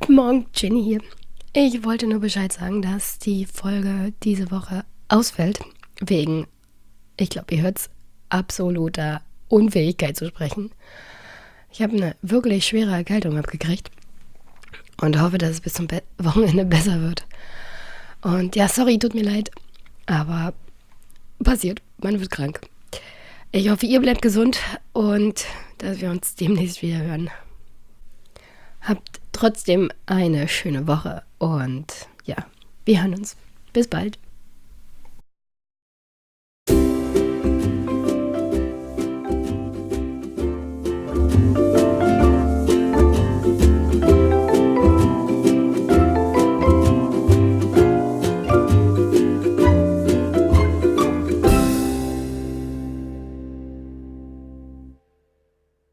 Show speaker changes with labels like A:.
A: Guten Morgen, Jenny hier. Ich wollte nur Bescheid sagen, dass die Folge diese Woche ausfällt. Wegen, ich glaube, ihr hört's, absoluter Unfähigkeit zu sprechen. Ich habe eine wirklich schwere Erkältung abgekriegt und hoffe, dass es bis zum Wochenende besser wird. Und ja, sorry, tut mir leid, aber passiert, man wird krank. Ich hoffe, ihr bleibt gesund und dass wir uns demnächst wieder hören. Habt trotzdem eine schöne Woche und ja, wir hören uns. Bis bald.